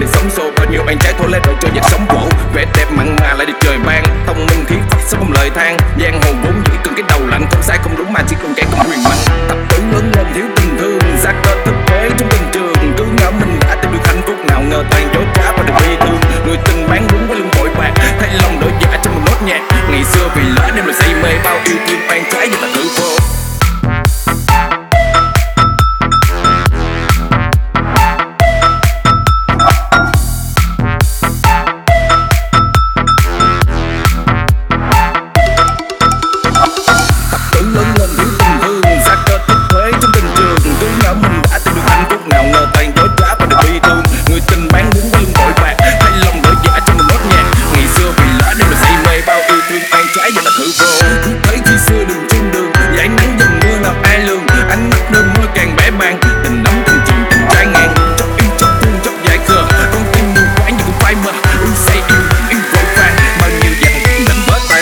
đời sống xô, bao nhiêu anh trái thôi lấy đời cho nhạc sống khổ. Vẻ đẹp mặn mà lại được trời ban, thông minh khí phách sống không lời than. Giang hồ vốn dĩ cần cái đầu lạnh, không sai không đúng mà chỉ cần kẻ không huyền mạnh. Tập tử lớn lên thiếu tình thương, xa cơ thực tế trong từng trường. Cứ ngỡ mình đã tìm được hạnh phúc, nào ngờ toàn dối trá và được bi thương. Người tình bán đúng với lưng bội bạc, thay lòng đổi dạ trong một nốt nhạc. Ngày xưa vì lỡ đêm là say mê, bao yêu thương oan trái giờ là tự vô. Thấy khi xưa đường trên đường dải nắng dầm mưa nào ai lường, ánh mắt đôi môi càng bẽ bàng, tình nóng tình chìm tình trái ngang, chốc yêu chốc thương chốc dại khờ, con tim mù quáng nhưng cũng phai mờ, yêu say yêu vội vàng, bao nhiêu dặn đánh vỡ tan.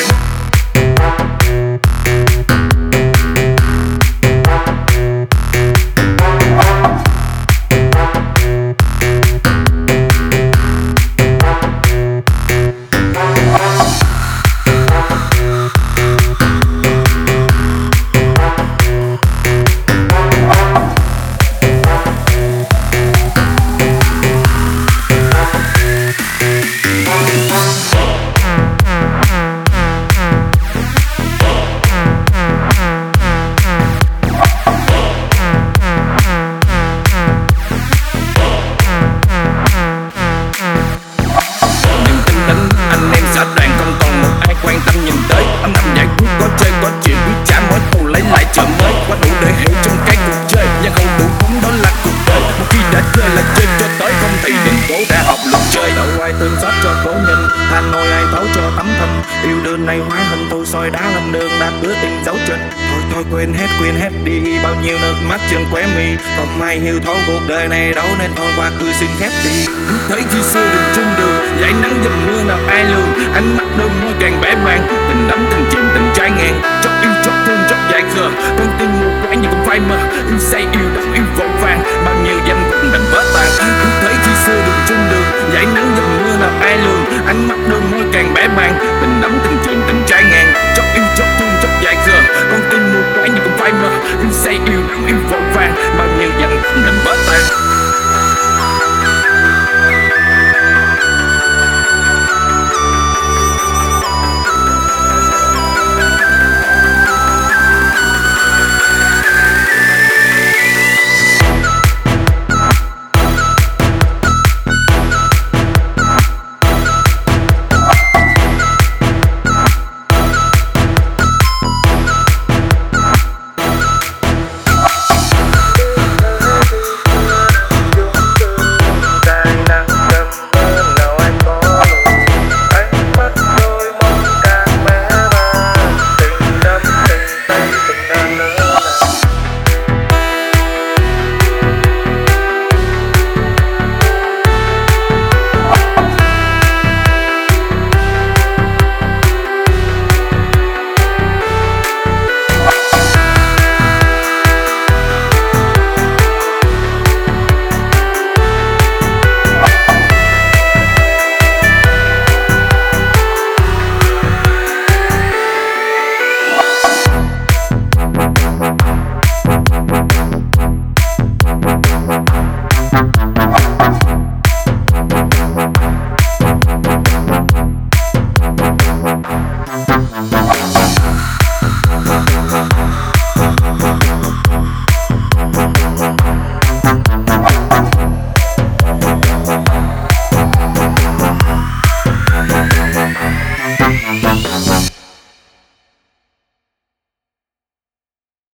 Quan tâm nhìn tới âm thầm giải quyết, có chơi có chuyện biết trả mỗi thù lấy lại chợ mới, quá đủ để hiểu trong cái cuộc chơi, nhưng không đủ bóng đó là cuộc đời. Một khi đã chơi là chơi cho tới không thì đừng cố đã học luật chơi. Đâu ai tương xót cho cố nhân, tha nồi ai thấu cho tấm thân. Yêu đương này hóa hình tôi soi đá lâm đường đã đưa tình dấu chân. Thôi quên hết đi, bao nhiêu nước mắt trên khóe mi. Không ai hiểu thấu cuộc đời này đâu nên thôi qua cười xin khép đi. Thấy khi xưa đường trên đường dải nắng dầm mưa nào ai lường, ánh mắt đôi môi càng bẽ bàng, tình đắm tình chìm tình trái ngang, chốc yêu chốc thương chốc dại khờ, con tim mù quáng nhưng cũng phai mờ, yêu say yêu đắm yêu vội vàng, bao nhiêu danh cũng đành vỡ tan. Thấy khi xưa đường trên đường dải nắng dầm mưa nào ai lường, ánh mắt đôi môi